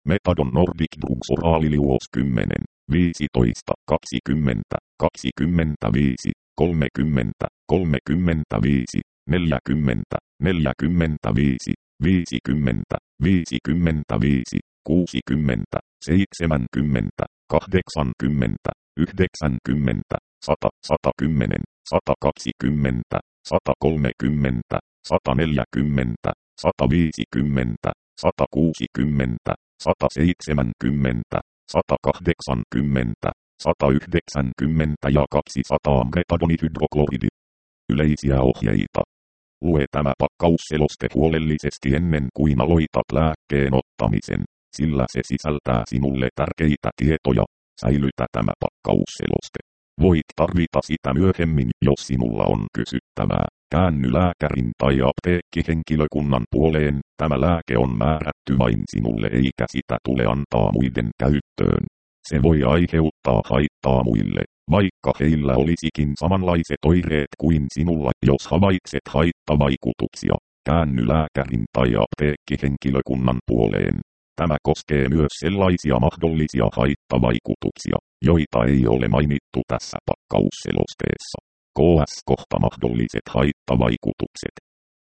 Metadon Nordic Drugs Oraliliuos 10, 15, 20, 25, 30, 35, 40, 45, 50, 55, 60, 70, 80, 90, 100, 110, 120, 130, 140, 150, 160, 170, 180, 190 ja 200 metadonihydrokloridi. Yleisiä ohjeita. Lue tämä pakkausseloste huolellisesti ennen kuin aloitat lääkkeen ottamisen, sillä se sisältää sinulle tärkeitä tietoja. Säilytä tämä pakkausseloste. Voit tarvita sitä myöhemmin, jos sinulla on kysyttävää. Käänny lääkärin tai apteekkihenkilökunnan puoleen. Tämä lääke on määrätty vain sinulle eikä sitä tule antaa muiden käyttöön. Se voi aiheuttaa haittaa muille, vaikka heillä olisikin samanlaiset oireet kuin sinulla. Jos havaitset haittavaikutuksia, käänny lääkärin tai apteekkihenkilökunnan puoleen. Tämä koskee myös sellaisia mahdollisia haittavaikutuksia, joita ei ole mainittu tässä pakkausselosteessa. KS-kohta mahdolliset haittavaikutukset.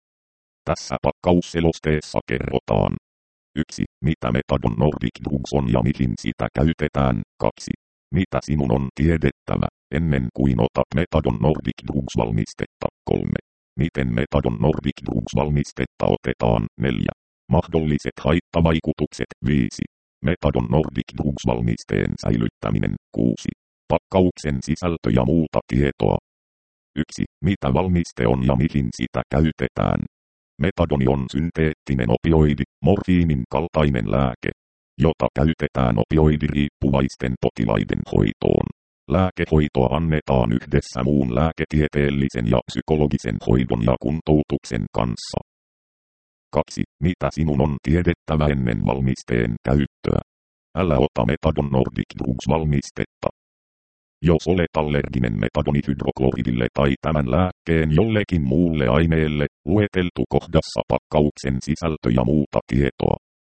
Tässä pakkausselosteessa kerrotaan 1. Mitä Metadon Nordic Drugs on ja mihin sitä käytetään. 2. Mitä sinun on tiedettävä ennen kuin otat Metadon Nordic Drugs valmistetta. 3. Miten Metadon Nordic Drugs valmistetta otetaan. 4. Mahdolliset haittavaikutukset. 5. Metadon Nordic Drugs valmisteen säilyttäminen. 6. Pakkauksen sisältö ja muuta tietoa. 1. Mitä valmiste on ja mihin sitä käytetään. Metadoni on synteettinen opioidi, morfiinin kaltainen lääke, jota käytetään opioidiriippuvaisten potilaiden hoitoon. Lääkehoitoa annetaan yhdessä muun lääketieteellisen ja psykologisen hoidon ja kuntoutuksen kanssa. 2. Mitä sinun on tiedettävä ennen valmisteen käyttöä? Älä ota Metadon Nordic Drugs valmistetta. Jos olet allerginen metadonihydrokloridille tai tämän lääkkeen jollekin muulle aineelle, lueteltu kohdassa pakkauksen sisältö ja muuta tietoa.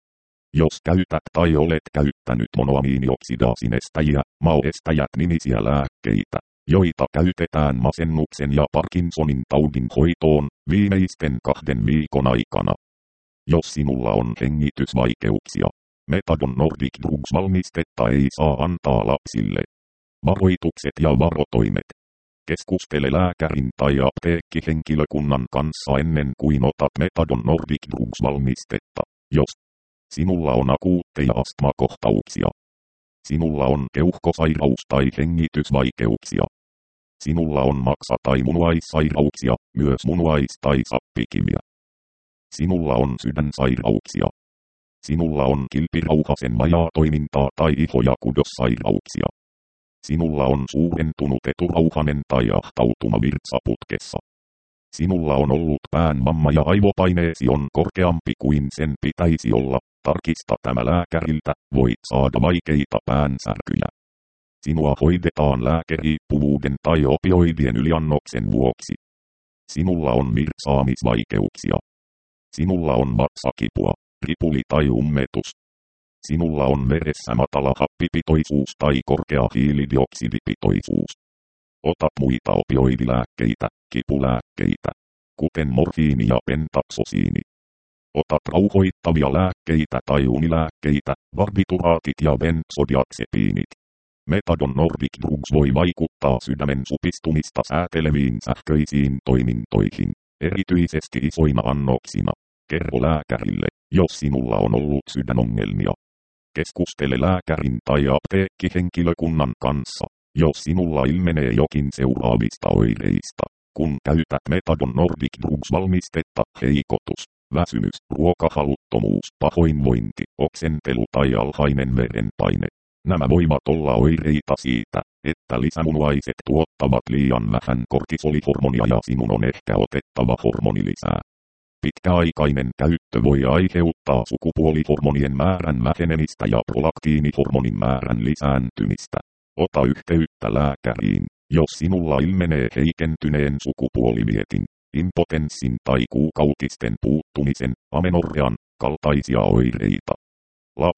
Jos käytät tai olet käyttänyt monoamiinioksidaasinestejiä, MAO-estäjät nimisiä lääkkeitä, joita käytetään masennuksen ja Parkinsonin taudin hoitoon viimeisten 2 viikon aikana. Jos sinulla on hengitysvaikeuksia, Metadon Nordic Drugs valmistetta ei saa antaa lapsille. Varoitukset ja varotoimet. Keskustele lääkärin tai apteekkihenkilökunnan kanssa ennen kuin otat Metadon Nordic Drugs valmistetta, jos sinulla on akuutteja astmakohtauksia. Sinulla on keuhkosairaus tai hengitysvaikeuksia. Sinulla on maksa- tai munuaissairauksia, myös munuais- tai sappikiviä. Sinulla on sydänsairauksia. Sinulla on kilpirauhasen vajaatoimintaa tai iho- ja kudossairauksia. Sinulla on suurentunut eturauhanen tai ahtautuma virtsaputkessa. Sinulla on ollut päänvamma ja aivopaineesi on korkeampi kuin sen pitäisi olla. Tarkista tämä lääkäriltä, voit saada vaikeita päänsärkyjä. Sinua hoidetaan lääkeriippuvuuden tai opioidien yliannoksen vuoksi. Sinulla on virtsaamisvaikeuksia. Sinulla on vatsakipua, ripuli tai ummetus. Sinulla on veressä matala happipitoisuus tai korkea hiilidioksidipitoisuus. Otat muita opioidilääkkeitä, kipulääkkeitä, kuten morfiini ja pentaksosiini. Otat rauhoittavia lääkkeitä tai unilääkkeitä, barbituraatit ja benzodiazepiinit. Metadon Nordic Drugs voi vaikuttaa sydämen supistumista sääteleviin sähköisiin toimintoihin, erityisesti isoina annoksina. Kerro lääkärille, jos sinulla on ollut sydänongelmia. Keskustele lääkärin tai apteekkihenkilökunnan kanssa, jos sinulla ilmenee jokin seuraavista oireista. Kun käytät Metadon Nordic Drugs valmistetta, heikotus, väsymys, ruokahaluttomuus, pahoinvointi, oksentelu tai alhainen verenpaine. Nämä voivat olla oireita siitä, että lisämunuaiset tuottavat liian vähän kortisolihormonia ja sinun on ehkä otettava hormonilisää. Pitkäaikainen käyttö voi aiheuttaa sukupuolihormonien määrän vähenemistä ja prolaktiinihormonin määrän lisääntymistä. Ota yhteyttä lääkäriin, jos sinulla ilmenee heikentyneen sukupuolivietin, impotenssin tai kuukautisten puuttumisen, amenorrean kaltaisia oireita. Lapset,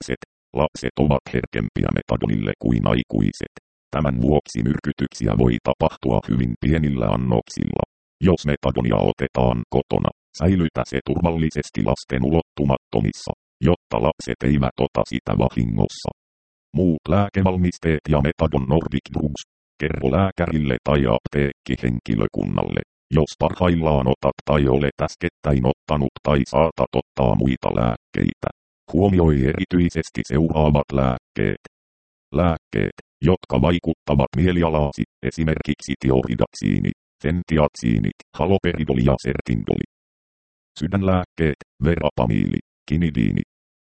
Lapset ovat herkempiä metadonille kuin aikuiset. Tämän vuoksi myrkytyksiä voi tapahtua hyvin pienillä annoksilla. Jos metadonia otetaan kotona, säilytä se turvallisesti lasten ulottumattomissa, jotta lapset eivät ota sitä vahingossa. Muut lääkevalmisteet ja metadon Nordic Drugs. Kerro lääkärille tai apteekkihenkilökunnalle, jos parhaillaan otat tai olet äskettäin ottanut tai saatat ottaa muita lääkkeitä. Huomioi erityisesti seuraavat lääkkeet. Lääkkeet, jotka vaikuttavat mielialaasi, esimerkiksi tioridaksiini, fentiatsiinit, haloperidoli ja sertindoli. Sydänlääkkeet, verapamiili, kinidiini.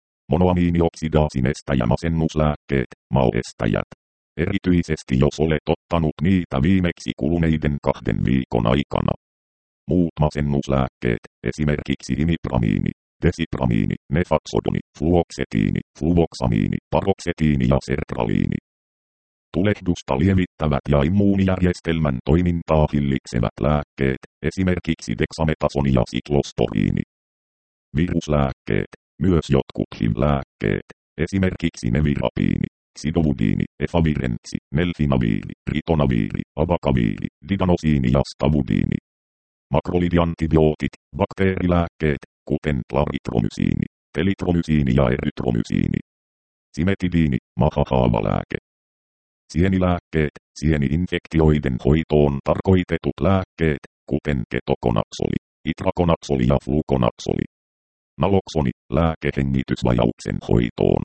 Monoamiinioksidaasin estäjä masennuslääkkeet, MAO-estäjät. Erityisesti jos olet ottanut niitä viimeksi kuluneiden 2 viikon aikana. Muut masennuslääkkeet, esimerkiksi imipramiini, desipramiini, nefaksodoni, fluoksetiini, fluvoksamiini, paroksetiini ja sertraliini. Tulehdusta lievittävät ja immuunijärjestelmän toimintaa hillitsevät lääkkeet, esimerkiksi deksametasoni ja siklostoriini. Viruslääkkeet, myös jotkut HIV-lääkkeet, esimerkiksi nevirapiini, xidovudiini, efavirentsi, nelfinaviiri, ritonaviiri, abakaviiri, didanosiini ja stavudiini. Makrolidiantibiootit, bakteerilääkkeet, kuten claritromysiini, telitromysiini ja erytromysiini. Simetidiini, mahahaavalääke. Sienilääkkeet, sieni-infektioiden hoitoon tarkoitetut lääkkeet, kuten ketokonaksoli, itrakonaksoli ja flukonaksoli. Naloksoni, lääke hengitysvajauksen hoitoon.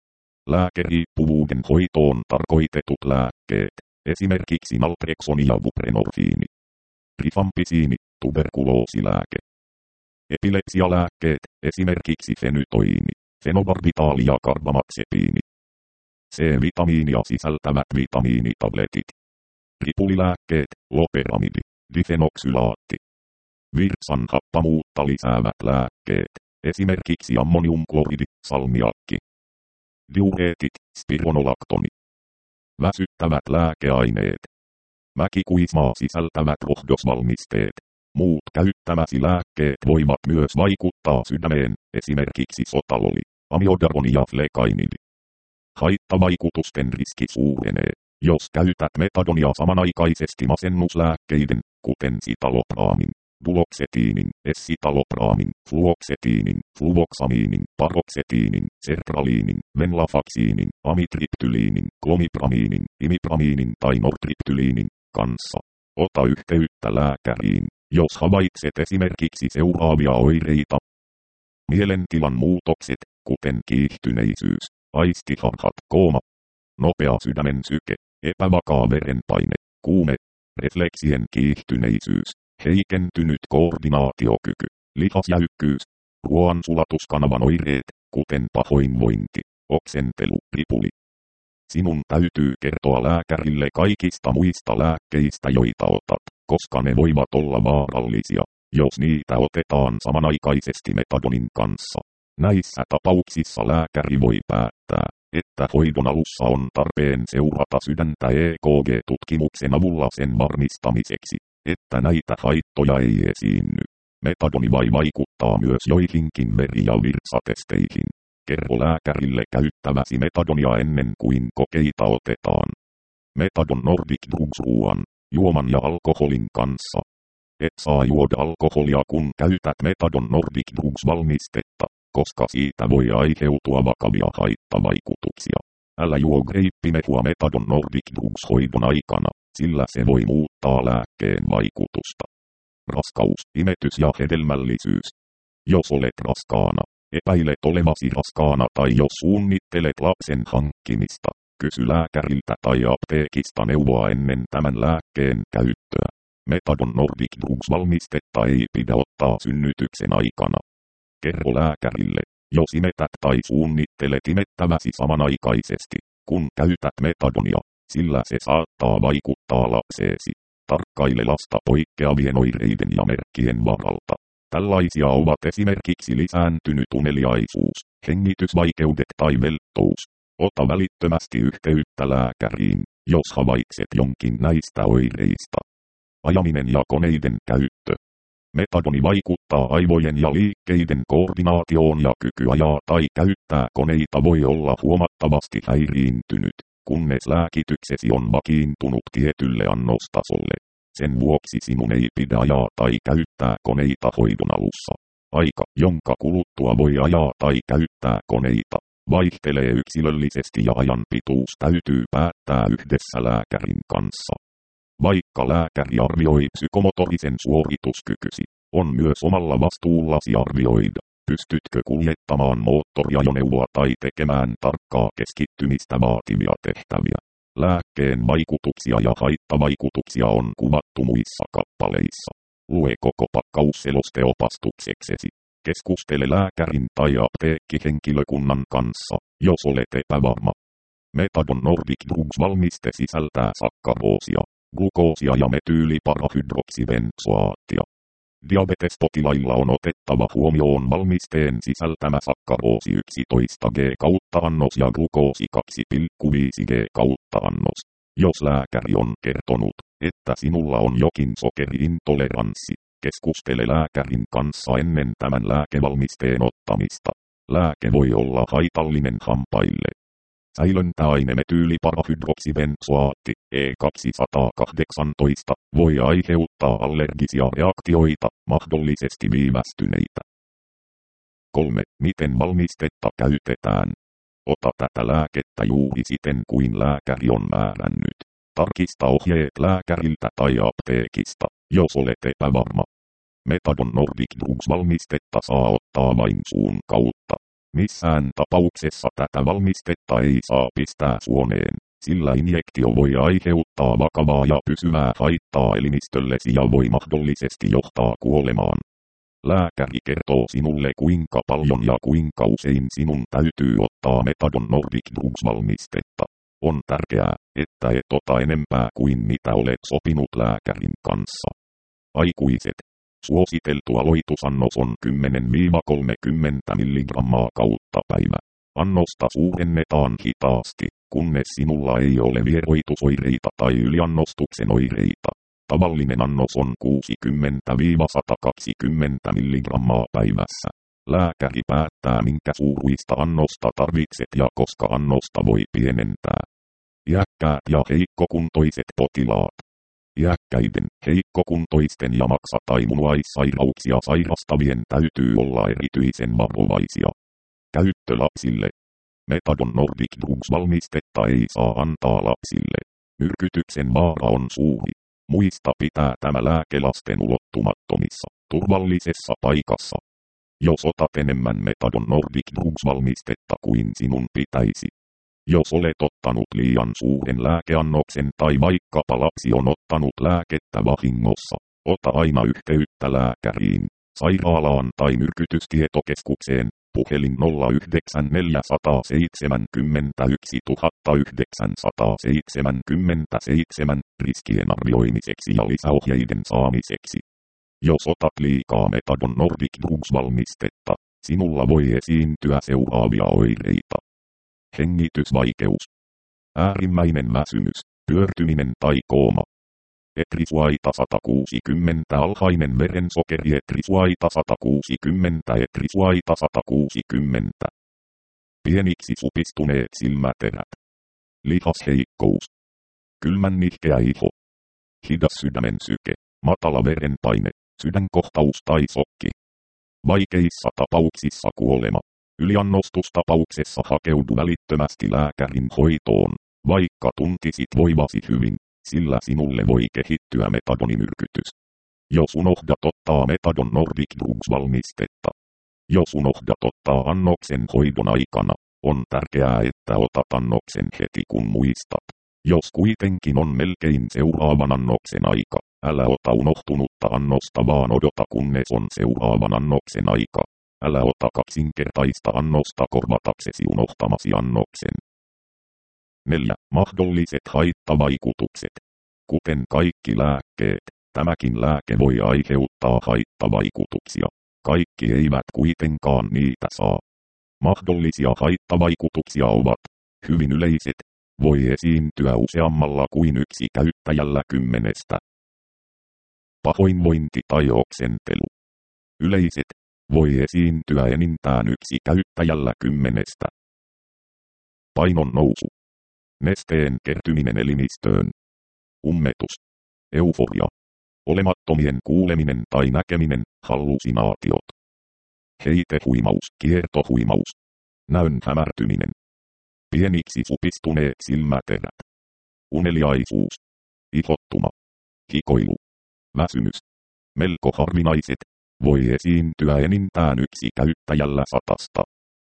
Lääkeriippuvuuden hoitoon tarkoitetut lääkkeet, esimerkiksi naltreksoni ja buprenorfiini. Rifampisiini, tuberkuloosilääke. Epilepsialääkkeet, esimerkiksi fenytoiini, fenobarbitaali ja karbamaxepiini. C-vitamiinia sisältävät vitamiinitabletit. Ripulilääkkeet, loperamidi, difenoxylaatti. Virtsan happamuutta lisäävät lääkkeet, esimerkiksi ammoniumkloridi, salmiakki. Diureetit, spironolaktoni. Väsyttävät lääkeaineet. Mäkikuismaa sisältävät rohdosvalmisteet. Muut käyttämäsi lääkkeet voivat myös vaikuttaa sydämeen, esimerkiksi sotaloli, amiodaroni ja flekainidi. Haittavaikutusten riski suurenee, jos käytät metadonia samanaikaisesti masennuslääkkeiden, kuten sitalopraamin, duloksetiinin, essitalopraamin, fluoksetiinin, fluvoksamiinin, paroksetiinin, sertraliinin, venlafaksiinin, amitriptyliinin, klomipramiinin, imipramiinin tai nortriptyliinin kanssa. Ota yhteyttä lääkäriin, jos havaitset esimerkiksi seuraavia oireita. Mielentilan muutokset, kuten kiihtyneisyys, aistiharhat, kooma, nopea sydämen syke, epävakaa verenpaine, kuume, refleksien kiihtyneisyys, heikentynyt koordinaatiokyky, lihasjäykkyys, ruoansulatuskanavan oireet, kuten pahoinvointi, oksentelu, ripuli. Sinun täytyy kertoa lääkärille kaikista muista lääkkeistä, joita otat, koska ne voivat olla vaarallisia, jos niitä otetaan samanaikaisesti metadonin kanssa. Näissä tapauksissa lääkäri voi päättää, että hoidon alussa on tarpeen seurata sydäntä EKG-tutkimuksen avulla sen varmistamiseksi, että näitä haittoja ei esiinny. Metadoni vaikuttaa myös joihinkin veri- ja virtsatesteihin. Kerro lääkärille käyttäväsi metadonia ennen kuin kokeita otetaan. Metadon Nordic Drugs ruoan, juoman ja alkoholin kanssa. Et saa juoda alkoholia kun käytät metadon Nordic Drugs valmistetta, koska siitä voi aiheutua vakavia haittavaikutuksia. Älä juo greippimehua metadon Nordic Drugs hoidon aikana, sillä se voi muuttaa lääkkeen vaikutusta. Raskaus, imetys ja hedelmällisyys. Jos olet raskaana, epäilet olevasi raskaana tai jos suunnittelet lapsen hankkimista, kysy lääkäriltä tai apteekista neuvoa ennen tämän lääkkeen käyttöä. Metadon Nordic Drugs valmistetta ei pidä ottaa synnytyksen aikana. Kerro lääkärille, jos imetät tai suunnittelet imettäväsi samanaikaisesti, kun käytät metadonia, sillä se saattaa vaikuttaa lapseesi. Tarkkaile lasta poikkeavien oireiden ja merkkien varalta. Tällaisia ovat esimerkiksi lisääntynyt uneliaisuus, hengitysvaikeudet tai velttous. Ota välittömästi yhteyttä lääkäriin, jos havaitset jonkin näistä oireista. Ajaminen ja koneiden käyttö. Metadoni vaikuttaa aivojen ja liikkeiden koordinaatioon ja kyky ajaa tai käyttää koneita voi olla huomattavasti häiriintynyt, kunnes lääkityksesi on vakiintunut tietylle annostasolle. Sen vuoksi sinun ei pidä ajaa tai käyttää koneita hoidon alussa. Aika, jonka kuluttua voi ajaa tai käyttää koneita, vaihtelee yksilöllisesti ja ajan pituus täytyy päättää yhdessä lääkärin kanssa. Vaikka lääkäri arvioi psykomotorisen suorituskykysi, on myös omalla vastuullasi arvioida, pystytkö kuljettamaan moottoriajoneuvoa tai tekemään tarkkaa keskittymistä vaativia tehtäviä. Lääkkeen vaikutuksia ja haittavaikutuksia on kuvattu muissa kappaleissa. Lue koko pakkausseloste opastukseksesi. Keskustele lääkärin tai apteekkihenkilökunnan kanssa, jos olet epävarma. Metadon Nordic Drugs valmiste sisältää sakkaroosia, glukoosia ja metyyliparahydroksibenzoaattia. Diabetespotilailla on otettava huomioon valmisteen sisältämä sakkaroosi 11G-annos ja glukoosi 2,5G-annos. Jos lääkäri on kertonut, että sinulla on jokin sokeriintoleranssi, keskustele lääkärin kanssa ennen tämän lääkevalmisteen ottamista. Lääke voi olla haitallinen hampaille. Säilöntäaine metyyliparahydroksibenzoaatti E218 voi aiheuttaa allergisia reaktioita, mahdollisesti viivästyneitä. 3. Miten valmistetta käytetään? Ota tätä lääkettä juuri siten kuin lääkäri on määrännyt. Tarkista ohjeet lääkäriltä tai apteekista, jos olet epävarma. Metadon Nordic Drugs valmistetta saa ottaa vain suun kautta. Missään tapauksessa tätä valmistetta ei saa pistää suoneen, sillä injektio voi aiheuttaa vakavaa ja pysyvää haittaa elimistöllesi ja voi mahdollisesti johtaa kuolemaan. Lääkäri kertoo sinulle kuinka paljon ja kuinka usein sinun täytyy ottaa Metadon Nordic Drugs valmistetta. On tärkeää, että et ota enempää kuin mitä olet sopinut lääkärin kanssa. Aikuiset. Suositeltu aloitusannos on 10-30 mg kautta päivä. Annosta suurennetaan hitaasti, kunnes sinulla ei ole vieroitusoireita tai yliannostuksen oireita. Tavallinen annos on 60-120 mg päivässä. Lääkäri päättää minkä suuruista annosta tarvitset ja koska annosta voi pienentää. Iäkkäät ja heikkokuntoiset potilaat. Iäkkäiden, heikkokuntoisten ja maksa- tai munuaissairauksia sairastavien täytyy olla erityisen varovaisia. Käyttö lapsille. Metadon Nordic Drugs valmistetta ei saa antaa lapsille. Myrkytyksen vaara on suuri. Muista pitää tämä lääke lasten ulottumattomissa, turvallisessa paikassa. Jos otat enemmän Metadon Nordic Drugs valmistetta kuin sinun pitäisi. Jos olet ottanut liian suuren lääkeannoksen tai vaikkapa lapsi on ottanut lääkettä vahingossa, ota aina yhteyttä lääkäriin, sairaalaan tai myrkytystietokeskukseen, puhelin 09071 riskien arvioimiseksi ja lisäohjeiden saamiseksi. Jos otat liikaa Metadon Nordic Drugs valmistetta, sinulla voi esiintyä seuraavia oireita. Hengitysvaikeus. Äärimmäinen väsymys, pyörtyminen tai kooma. Etrisuaita 160 alhainen verensokeri etrisuaita 160 etrisuaita 160. Pieniksi supistuneet silmäterät. Lihasheikkous. Kylmän nihkeä iho. Hidas sydämen syke, matala verenpaine, sydänkohtaus tai sokki. Vaikeissa tapauksissa kuolema. Yliannostustapauksessa hakeudu välittömästi lääkärin hoitoon, vaikka tuntisit voivasi hyvin, sillä sinulle voi kehittyä metadonimyrkytys. Jos unohdat ottaa Metadon Nordic Drugs valmistetta. Jos unohdat ottaa annoksen hoidon aikana, on tärkeää että otat annoksen heti kun muistat. Jos kuitenkin on melkein seuraavan annoksen aika, älä ota unohtunutta annosta vaan odota kunnes on seuraavan annoksen aika. Älä ota kaksinkertaista annosta korvataksesi unohtamasi annoksen. 4. Mahdolliset haittavaikutukset. Kuten kaikki lääkkeet, tämäkin lääke voi aiheuttaa haittavaikutuksia. Kaikki eivät kuitenkaan niitä saa. Mahdollisia haittavaikutuksia ovat hyvin yleiset. Voi esiintyä useammalla kuin yksi käyttäjällä 10. pahoinvointi tai oksentelu. Yleiset. Voi esiintyä enintään yksi käyttäjällä 10. Painon nousu. Nesteen kertyminen elimistöön. Ummetus. Euforia. Olemattomien kuuleminen tai näkeminen, hallusinaatiot. Heitehuimaus, kiertohuimaus. Näön hämärtyminen. Pieniksi supistuneet silmäterät. Uneliaisuus. Ihottuma. Hikoilu. Väsymys. Melko harvinaiset. Voi esiintyä enintään yksi käyttäjällä 100.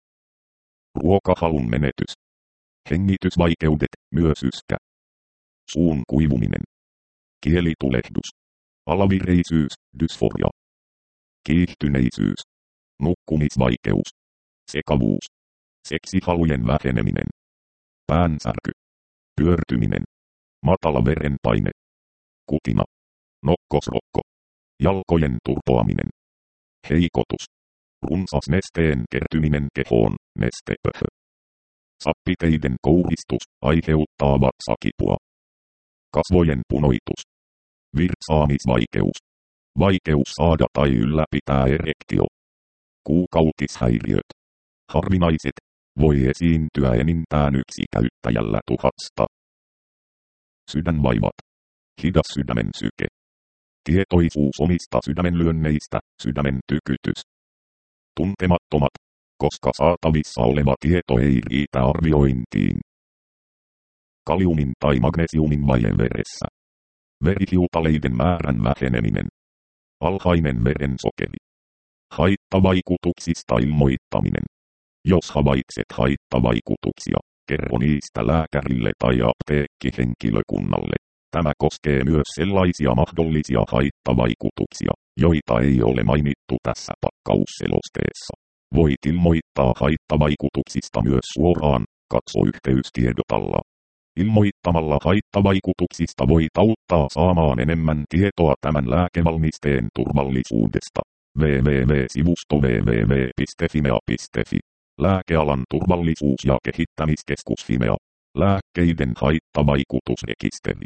Ruokahalun menetys. Hengitysvaikeudet, myösyskä. Suun kuivuminen. Kielitulehdus. Alavireisyys, dysforia. Kiihtyneisyys. Nukkumisvaikeus. Sekavuus. Seksihalujen väheneminen. Päänsärky. Pyörtyminen. Matala verenpaine. Kutina. Nokkosrokko. Jalkojen turpoaminen. Heikotus. Runsas nesteen kertyminen kehoon, nestepöhö. Sappiteiden kouristus aiheuttaa vatsakipua. Kasvojen punoitus. Virtsaamisvaikeus. Vaikeus saada tai ylläpitää erektio. Kuukautishäiriöt. Harvinaiset. Voi esiintyä enintään yksi käyttäjällä 1000. Sydänvaivat. Hidas sydämen syke. Tietoisuus omista sydämenlyönneistä, sydämen tykytys. Tuntemattomat, koska saatavissa oleva tieto ei riitä arviointiin. Kaliumin tai magnesiumin vaje veressä. Verihiutaleiden määrän väheneminen. Alhainen verensokeri. Haittavaikutuksista ilmoittaminen. Jos havaitset haittavaikutuksia, kerro niistä lääkärille tai apteekkihenkilökunnalle. Tämä koskee myös sellaisia mahdollisia haittavaikutuksia, joita ei ole mainittu tässä pakkausselosteessa. Voit ilmoittaa haittavaikutuksista myös suoraan, katso yhteystiedot alla. Ilmoittamalla haittavaikutuksista voit auttaa saamaan enemmän tietoa tämän lääkevalmisteen turvallisuudesta. www.sivusto www.fimea.fi. Lääkealan turvallisuus- ja kehittämiskeskus Fimea. Lääkkeiden haittavaikutusrekisteri.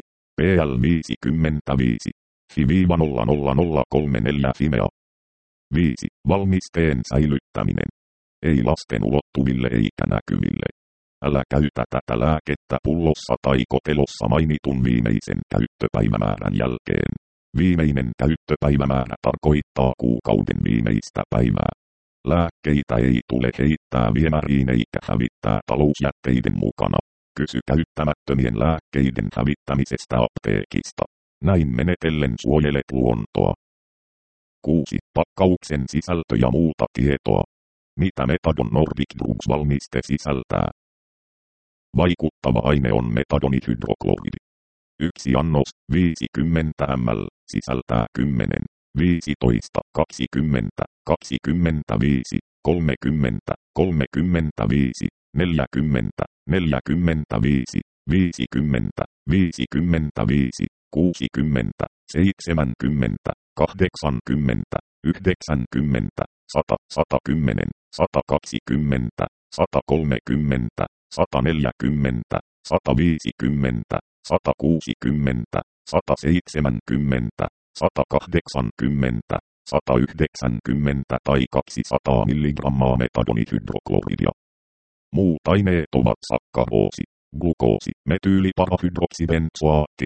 PL55. FI-00034 Fimea. 5. Valmisteen säilyttäminen. Ei lasten ulottuville eikä näkyville. Älä käytä tätä lääkettä pullossa tai kotelossa mainitun viimeisen käyttöpäivämäärän jälkeen. Viimeinen käyttöpäivämäärä tarkoittaa kuukauden viimeistä päivää. Lääkkeitä ei tule heittää viemäriin eikä hävittää talousjätteiden mukana. Kysy käyttämättömien lääkkeiden hävittämisestä apteekista. Näin menetellen suojelet luontoa. 6. Pakkauksen sisältö ja muuta tietoa. Mitä Metadon Nordic Drugs valmiste sisältää? Vaikuttava aine on metadonihydrokloridi. Yksi annos, 50 ml, sisältää 10, 15, 20, 25, 30, 35, 40, 45, 50, 55, 60, 70, 80, 90, 100, 110, 120, 130, 140, 150, 160, 170, 180, 190 tai 200 mg metadonihydrokloridia. Muut aineet ovat sakkaroosi, glukoosi, metyyliparahydroksibenzoaatti,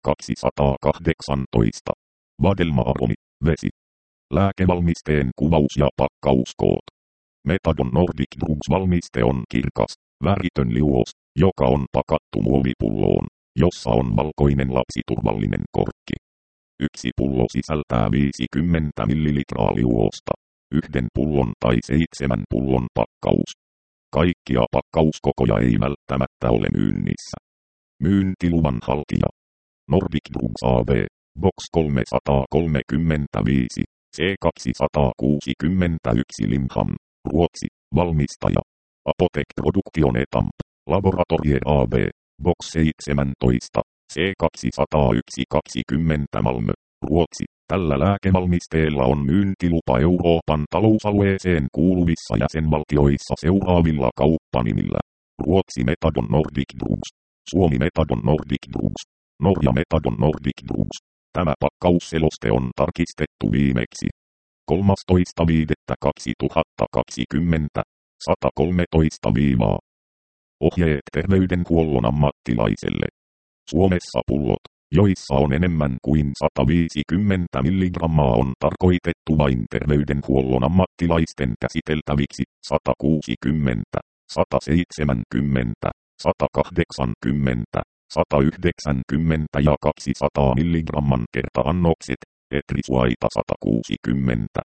E218, vadelmaaromi, vesi. Lääkevalmisteen kuvaus ja pakkauskoot. Metadon Nordic Drugs valmiste on kirkas, väritön liuos, joka on pakattu muovipulloon, jossa on valkoinen lapsiturvallinen korkki. Yksi pullo sisältää 50 ml liuosta. 1 pullon tai 7 pullon pakkaus. Kaikkia pakkauskokoja ei välttämättä ole myynnissä. Myyntiluvan haltija. Nordic Drugs AB, Box 335, C261 Limhamn, Ruotsi, valmistaja. Apotek Production Etamp, Laboratorie AB, Box 17, C201-20 Malmö, Ruotsi. Tällä lääkevalmisteella on myyntilupa Euroopan talousalueeseen kuuluvissa jäsenvaltioissa seuraavilla kauppanimillä. Ruotsi Metadon Nordic Drugs, Suomi Metadon Nordic Drugs, Norja Metadon Nordic Drugs, Tämä pakkausseloste on tarkistettu viimeksi 13.5.2020, 113 viivaa. Ohjeet terveydenhuollon ammattilaiselle. Suomessa pullot, joissa on enemmän kuin 150 milligrammaa on tarkoitettu vain terveydenhuollon ammattilaisten käsiteltäviksi 160, 170, 180, 190 ja 200 milligramman kerta-annokset, etrisuaita 160.